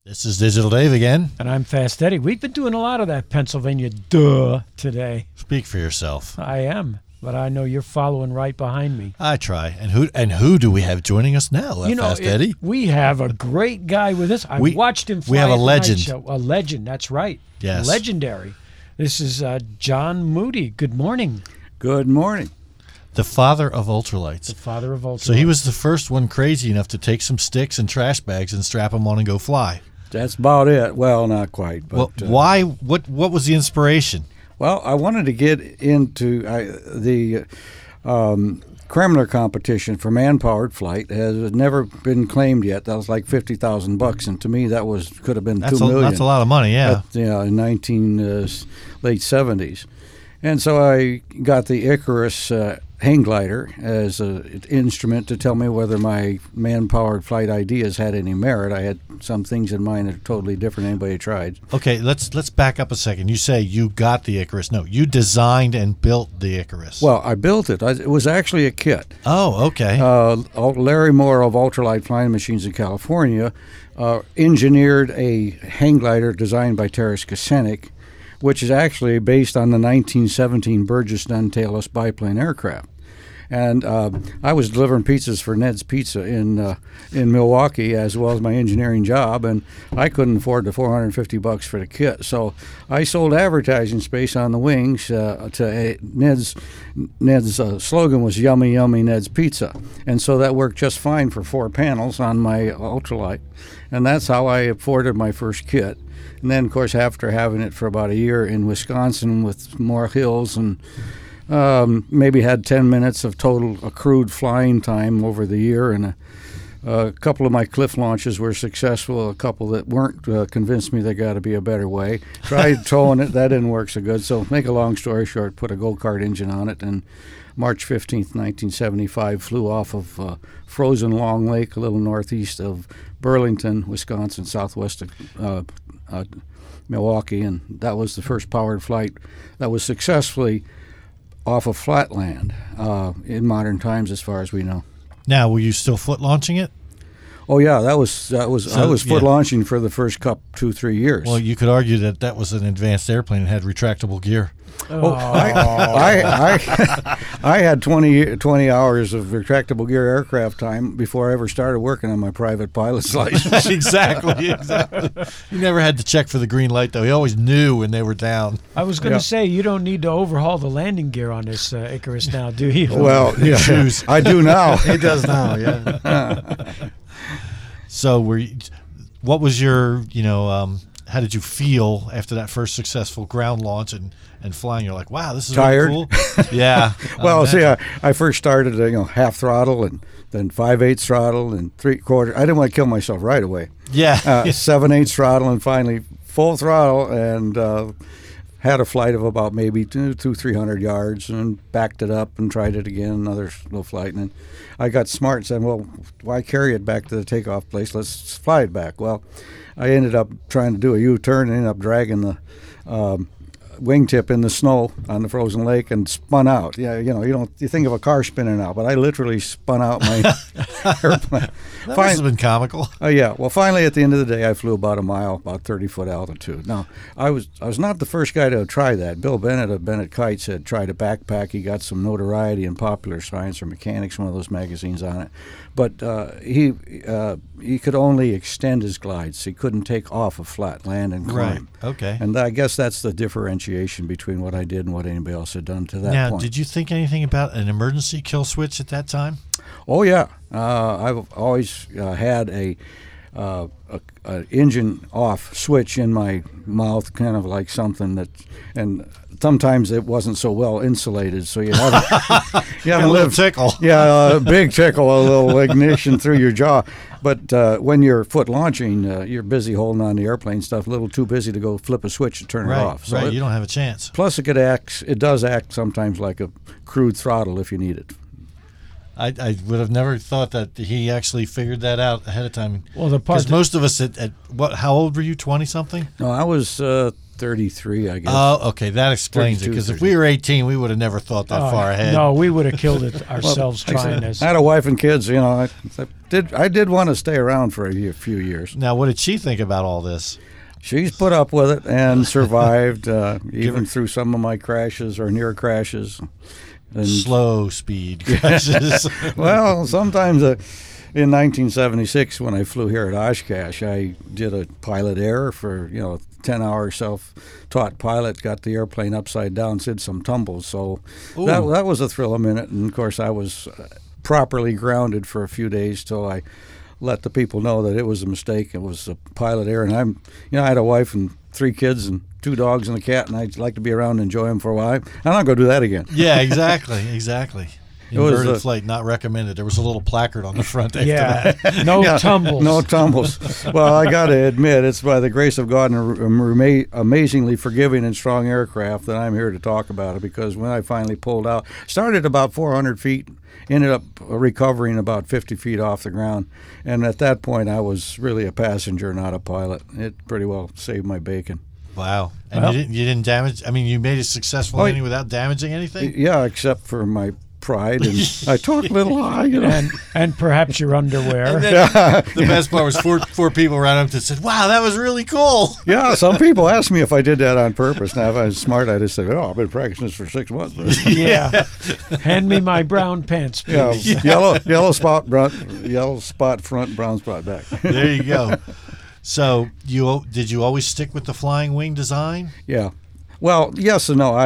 This is Digital Dave again. And I'm Fast Eddie. We've been doing a lot of that Pennsylvania duh today. Speak for yourself. I am, but I know you're following right behind me. I try. And who do we have joining us now, Fast Eddie? We have a great guy with us. I watched him fly. We have a at the legend. night show. A legend, that's right. Yes. Legendary. This is John Moody. Good morning. Good morning. The father of ultralights. The father of ultralights. So he was the first one crazy enough to take some sticks and trash bags and strap them on and go fly. That's about it. Well, not quite. But why? What was the inspiration? Well, I wanted to get into the Kremler competition for man-powered flight. Has never been claimed yet. That was like $50,000, and to me, that could have been $2 million. That's a lot of money, yeah. In late 70s, and so I got the Icarus hang glider as an instrument to tell me whether my man-powered flight ideas had any merit. I had some things in mind that are totally different than anybody tried. Okay, let's back up a second. You say you got the Icarus. No, you designed and built the Icarus. Well, I built it. It was actually a kit. Oh, okay. Larry Moore of Ultralight Flying Machines in California engineered a hang glider designed by Taras Kasenik, which is actually based on the 1917 Burgess Nunn-tailless biplane aircraft. And I was delivering pizzas for Ned's Pizza in Milwaukee, as well as my engineering job, and I couldn't afford the $450 for the kit. So I sold advertising space on the wings to Ned's. Ned's slogan was "Yummy, Yummy Ned's Pizza," and so that worked just fine for 4 panels on my ultralight, and that's how I afforded my first kit. And then, of course, after having it for about a year in Wisconsin with more hills and maybe had 10 minutes of total accrued flying time over the year, and a couple of my cliff launches were successful. A couple that weren't convinced me there got to be a better way. Tried towing it, that didn't work so good. So make a long story short, put a go-kart engine on it, and March 15th, 1975, flew off of frozen Long Lake, a little northeast of Burlington, Wisconsin, southwest of Milwaukee, and that was the first powered flight that was successfully off of flat land in modern times, as far as we know. Now, were you still foot launching it? Oh yeah, I was foot launching for the first 2-3 years. Well, you could argue that was an advanced airplane and had retractable gear. I had 20 hours of retractable gear aircraft time before I ever started working on my private pilot's license. Exactly. You never had to check for the green light, though. He always knew when they were down. I was going to say, you don't need to overhaul the landing gear on this Icarus now, do you? Well, yeah, shoes. I do now. He does now, yeah. So, what was your, how did you feel after that first successful ground launch and flying? You're like, wow, this is tired. Really cool. Yeah. Well, see, I first started half throttle and then 5/8 throttle and 3/4. I didn't want to kill myself right away. Yeah. 7/8 throttle and finally full throttle, and had a flight of about maybe 200-300 yards, and backed it up and tried it again, another slow flight. And then I got smart and said, well, why carry it back to the takeoff place? Let's fly it back. Well, I ended up trying to do a U-turn and ended up dragging the wingtip in the snow on the frozen lake and spun out. Yeah, you think of a car spinning out, but I literally spun out my airplane. That must have been comical. Yeah. Well, finally, at the end of the day, I flew about a mile, about 30-foot altitude. Now, I was not the first guy to try that. Bill Bennett of Bennett Kites had tried a backpack. He got some notoriety in Popular Science or Mechanics, one of those magazines, on it. But he could only extend his glides. He couldn't take off a flat land and climb. Right. Okay. And I guess that's the differentiation between what I did and what anybody else had done to that point. Now, point. Did you think anything about an emergency kill switch at that time? Oh yeah, I've always had a engine off switch in my mouth, kind of like something that, and sometimes it wasn't so well insulated, so you have a little tickle. Yeah, a big tickle, a little ignition through your jaw. But when you're foot launching, you're busy holding on the airplane stuff, a little too busy to go flip a switch and turn it off. So you don't have a chance. Plus, it does act sometimes like a crude throttle if you need it. I would have never thought that he actually figured that out ahead of time. Well, the part because most of us how old were you? 20-something? No, I was 33, I guess. Oh, okay, that explains it. 32, Because if we were 18, we would have never thought that far ahead. No, we would have killed it ourselves trying this. I had a wife and kids. You know, I did want to stay around for a few years. Now, what did she think about all this? She's put up with it and survived, even through some of my crashes or near crashes. And, Slow speed crashes. well, sometimes in 1976, when I flew here at Oshkosh, I did a pilot error for, 10-hour self-taught pilot, got the airplane upside down, did some tumbles. So that was a thrill a minute. And, of course, I was properly grounded for a few days till I let the people know that it was a mistake. It was a pilot error. And I had a wife and 3 kids and 2 dogs and a cat, and I'd like to be around and enjoy them for a while. I'm not going to do that again. Yeah, exactly. Inverted flight not recommended. There was a little placard on the front after that. No tumbles. No tumbles. Well, I got to admit, it's by the grace of God and a amazingly forgiving and strong aircraft that I'm here to talk about it, because when I finally pulled out, started about 400 feet, ended up recovering about 50 feet off the ground, and at that point I was really a passenger, not a pilot. It pretty well saved my bacon. Wow. And you didn't damage, you made a successful landing without damaging anything? Yeah, except for my pride, and I talk a little high, and perhaps your underwear. The best part was four people ran up and said, "Wow, that was really cool." Yeah, some people ask me if I did that on purpose. Now, if I was smart, I'd just say, "Oh, I've been practicing this for 6 months." Yeah, hand me my brown pants, please. Yeah, yellow spot front, brown spot back. There you go. So, did you always stick with the flying wing design? Yeah. Well, yes and no. I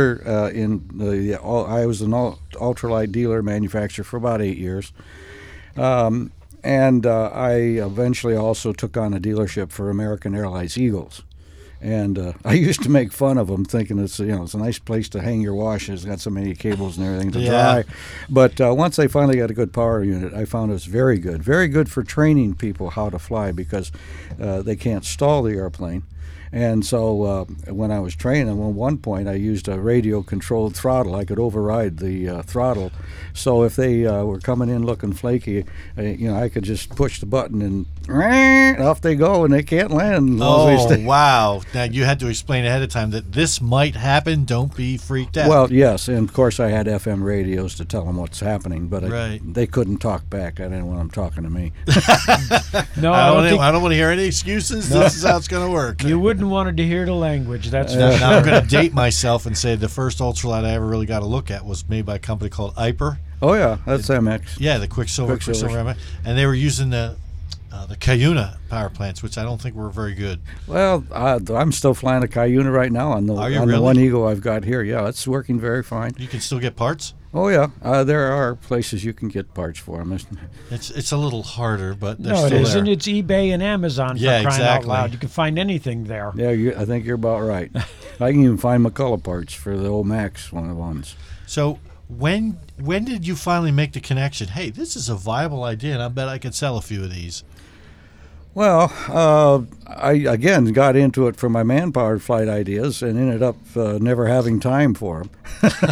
was an ultralight dealer manufacturer for about 8 years, and I eventually also took on a dealership for American Airlines Eagles, and I used to make fun of them, thinking it's a nice place to hang your washes. It's got so many cables and everything to dry. But once they finally got a good power unit, I found it was very good for training people how to fly, because they can't stall the airplane. And so when I was training, at one point I used a radio-controlled throttle. I could override the throttle. So if they were coming in looking flaky, I could just push the button and off they go, and they can't land. Wow. Now, you had to explain ahead of time that this might happen. Don't be freaked out. Well, yes, and of course I had FM radios to tell them what's happening, but they couldn't talk back. I didn't want them talking to me. No, I don't want to hear any excuses. No. This is how it's going to work. You wouldn't wanted to hear the language. That's now I'm going to date myself and say the first ultralight I ever really got a look at was made by a company called Iper. Oh yeah, that's MX. Yeah, the Quicksilver MX, and they were using the Cuyuna power plants, which I don't think were very good. Well, I'm still flying a Cuyuna right now on the one Eagle I've got here. Yeah, it's working very fine. You can still get parts? Oh yeah, there are places you can get parts for them. It's a little harder, but they're no, still it isn't. there. It's eBay and Amazon. For crying out loud. You can find anything there. Yeah, I think you're about right. I can even find McCullough parts for the old Max ones. So when did you finally make the connection? Hey, this is a viable idea, and I bet I could sell a few of these. Well, I again got into it for my man-powered flight ideas and ended up never having time for them.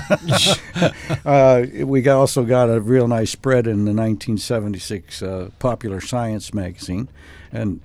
We also got a real nice spread in the 1976 Popular Science magazine, and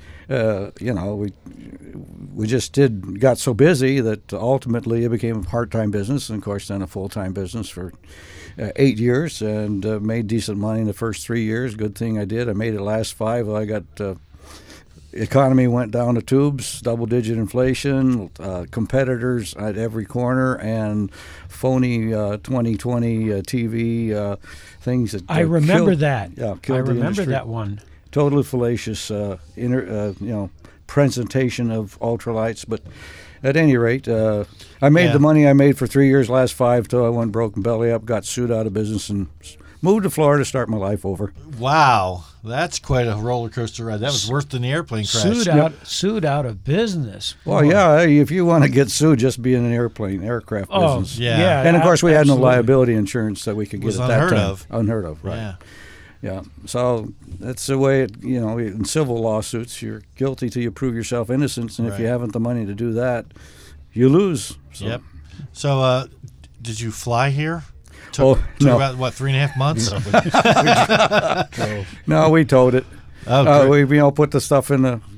we just got so busy that ultimately it became a part-time business, and of course then a full-time business for 8 years, and made decent money in the first 3 years. Good thing I did. I made it last 5. I got economy went down the tubes, double-digit inflation, competitors at every corner, and phony 2020 TV things that I remember killed, that. Yeah, I remember industry. that one. Totally fallacious, presentation of ultralights, but. At any rate, I made the money I made for 3 years, last 5 till I went broke and belly up, got sued out of business, and moved to Florida to start my life over. Wow, that's quite a roller coaster ride. That was worse than the airplane crash. Sued out of business. Well, yeah, if you want to get sued, just be in an aircraft business. Yeah. And of course, we had no liability insurance that we could get at that time. Unheard of, right? Yeah. Yeah, so that's the way in civil lawsuits, you're guilty till you prove yourself innocent, and if you haven't the money to do that, you lose. So. Yep. So, did you fly here? Took about 3.5 months? No, we towed it. Oh, we put the stuff in the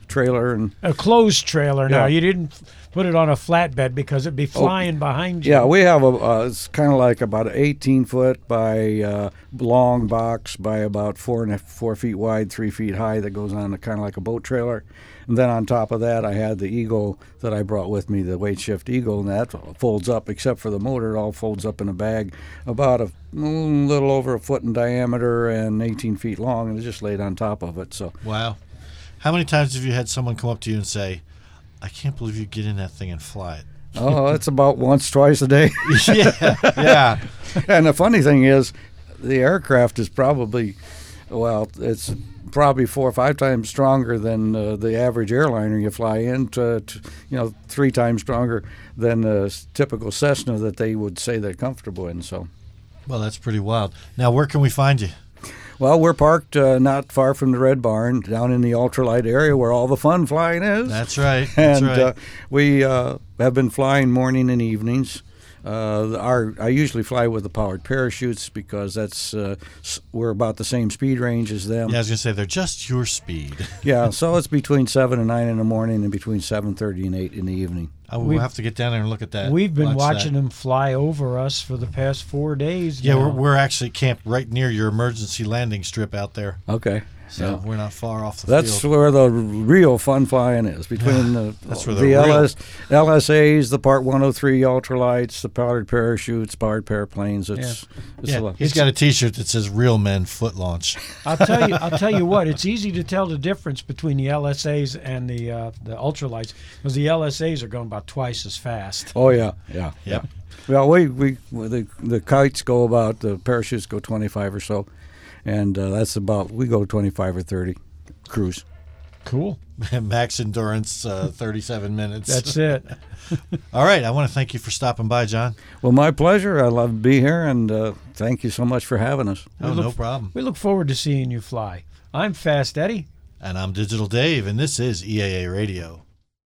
trailer and. A closed trailer now. Yeah. You didn't put it on a flatbed because it'd be flying behind you. Yeah, we have it's kind of like about an 18-foot by long box by about 4 feet wide, 3 feet high that goes on kind of like a boat trailer. And then on top of that, I had the Eagle that I brought with me, the Weight Shift Eagle, and that folds up, except for the motor, it all folds up in a bag about a little over a foot in diameter and 18 feet long, and it's just laid on top of it. So Wow. How many times have you had someone come up to you and say, I can't believe you get in that thing and fly it? oh, it's about once, twice a day. Yeah. And the funny thing is, the aircraft is probably, well, it's probably 4 or 5 times stronger than the average airliner you fly in, 3 times stronger than the typical Cessna that they would say they're comfortable in. So, Well, that's pretty wild. Now, where can we find you? well, we're parked not far from the Red Barn, down in the ultralight area where all the fun flying is. That's right. That's And right. we have been flying morning and evenings. I usually fly with the powered parachutes because that's we're about the same speed range as them. Yeah, I was going to say, they're just your speed. Yeah, so it's between 7 and 9 in the morning and between 7:30 and 8 in the evening. We'll have to get down there and look at that. We've been watch watching that. them fly over us for the past 4 days. Yeah, now. we're actually camped right near your emergency landing strip out there. Okay. So Yeah. we're not far off the That's field. where the real fun flying is, between That's where the the real- LSAs, the Part 103 ultralights, the powered parachutes, powered paraplanes. It's a Yeah, lot. he's got a T-shirt that says "Real Men Foot Launch." I'll tell you what. It's easy to tell the difference between the LSAs and the ultralights because the LSAs are going about twice as fast. Oh yeah, yeah. Yep. Well, the kites go about, the parachutes go 25 or so, and that's about, we go 25 or 30 cruise. Cool. Max endurance, 37 minutes. That's it. All right. I want to thank you for stopping by, John. Well, my pleasure. I love to be here, and thank you so much for having us. Oh, no problem. We look forward to seeing you fly. I'm Fast Eddie. And I'm Digital Dave, and this is EAA Radio.